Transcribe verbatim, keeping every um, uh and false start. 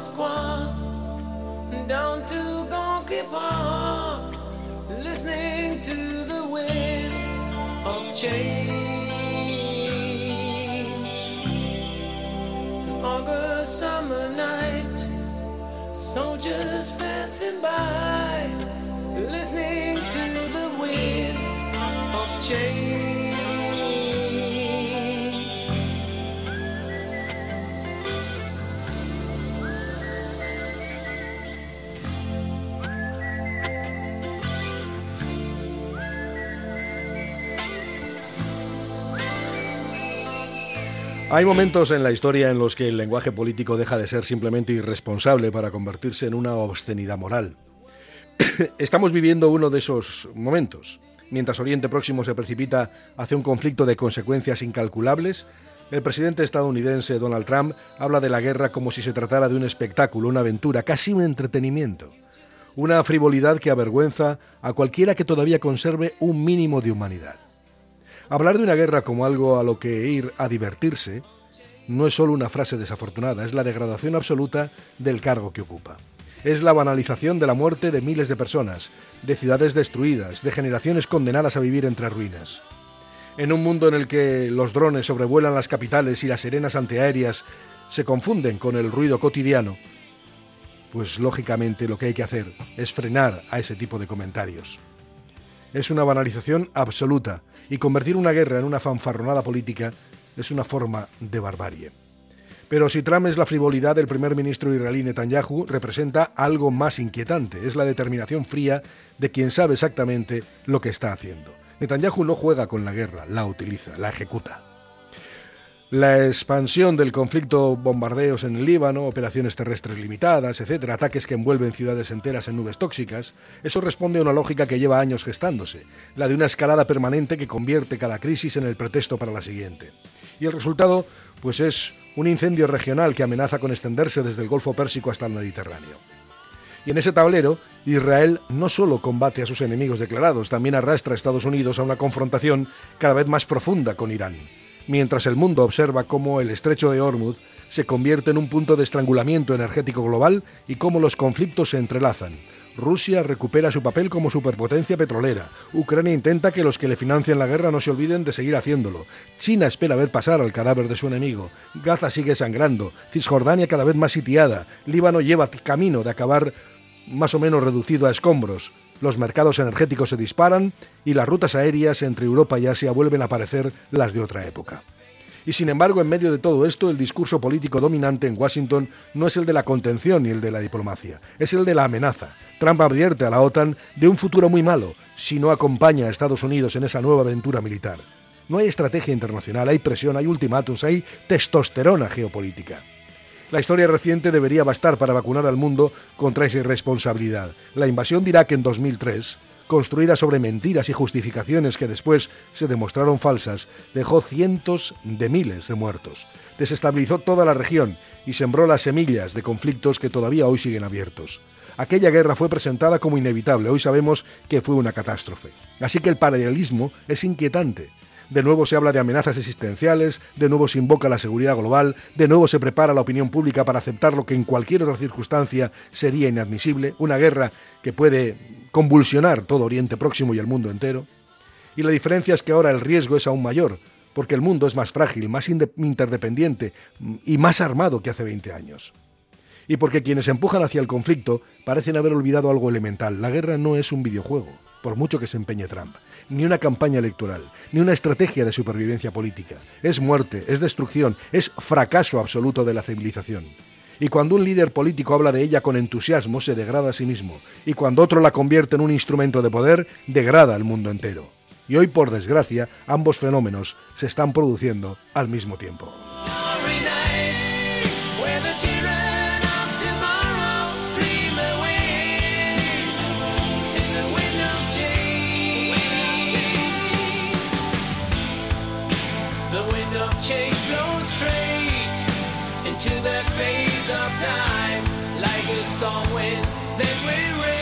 Moscow, down to Gorky Park, listening to the wind of change. An August summer night, soldiers passing by, listening to the wind of change. Hay momentos en la historia en los que el lenguaje político deja de ser simplemente irresponsable para convertirse en una obscenidad moral. Estamos viviendo uno de esos momentos. Mientras Oriente Próximo se precipita hacia un conflicto de consecuencias incalculables, el presidente estadounidense Donald Trump habla de la guerra como si se tratara de un espectáculo, una aventura, casi un entretenimiento. Una frivolidad que avergüenza a cualquiera que todavía conserve un mínimo de humanidad. Hablar de una guerra como algo a lo que ir a divertirse no es solo una frase desafortunada, es la degradación absoluta del cargo que ocupa. Es la banalización de la muerte de miles de personas, de ciudades destruidas, de generaciones condenadas a vivir entre ruinas. En un mundo en el que los drones sobrevuelan las capitales y las sirenas antiaéreas se confunden con el ruido cotidiano, pues lógicamente lo que hay que hacer es frenar a ese tipo de comentarios. Es una banalización absoluta, y convertir una guerra en una fanfarronada política es una forma de barbarie. Pero si Trump es la frivolidad del primer ministro israelí Netanyahu, representa algo más inquietante, es la determinación fría de quien sabe exactamente lo que está haciendo. Netanyahu no juega con la guerra, la utiliza, la ejecuta. La expansión del conflicto, bombardeos en el Líbano, operaciones terrestres limitadas, etcétera, ataques que envuelven ciudades enteras en nubes tóxicas, eso responde a una lógica que lleva años gestándose, la de una escalada permanente que convierte cada crisis en el pretexto para la siguiente. Y el resultado, pues es un incendio regional que amenaza con extenderse desde el Golfo Pérsico hasta el Mediterráneo. Y en ese tablero, Israel no solo combate a sus enemigos declarados, también arrastra a Estados Unidos a una confrontación cada vez más profunda con Irán. Mientras el mundo observa cómo el estrecho de Hormuz se convierte en un punto de estrangulamiento energético global y cómo los conflictos se entrelazan. Rusia recupera su papel como superpotencia petrolera. Ucrania intenta que los que le financian la guerra no se olviden de seguir haciéndolo. China espera ver pasar al cadáver de su enemigo. Gaza sigue sangrando. Cisjordania cada vez más sitiada. Líbano lleva camino de acabar más o menos reducido a escombros. Los mercados energéticos se disparan y las rutas aéreas entre Europa y Asia vuelven a parecer las de otra época. Y sin embargo, en medio de todo esto, el discurso político dominante en Washington no es el de la contención ni el de la diplomacia, es el de la amenaza. Trump advierte a la OTAN de un futuro muy malo si no acompaña a Estados Unidos en esa nueva aventura militar. No hay estrategia internacional, hay presión, hay ultimátums, hay testosterona geopolítica. La historia reciente debería bastar para vacunar al mundo contra esa irresponsabilidad. La invasión de Irak en dos mil tres, construida sobre mentiras y justificaciones que después se demostraron falsas, dejó cientos de miles de muertos. Desestabilizó toda la región y sembró las semillas de conflictos que todavía hoy siguen abiertos. Aquella guerra fue presentada como inevitable, hoy sabemos que fue una catástrofe. Así que el paralelismo es inquietante. De nuevo se habla de amenazas existenciales, de nuevo se invoca la seguridad global, de nuevo se prepara la opinión pública para aceptar lo que en cualquier otra circunstancia sería inadmisible, una guerra que puede convulsionar todo Oriente Próximo y el mundo entero. Y la diferencia es que ahora el riesgo es aún mayor, porque el mundo es más frágil, más interdependiente y más armado que hace veinte años. Y porque quienes empujan hacia el conflicto parecen haber olvidado algo elemental. La guerra no es un videojuego, por mucho que se empeñe Trump, ni una campaña electoral, ni una estrategia de supervivencia política. Es muerte, es destrucción, es fracaso absoluto de la civilización. Y cuando un líder político habla de ella con entusiasmo, se degrada a sí mismo. Y cuando otro la convierte en un instrumento de poder, degrada al mundo entero. Y hoy, por desgracia, ambos fenómenos se están produciendo al mismo tiempo. Change blows straight into that phase of time, like a storm wind that will rain.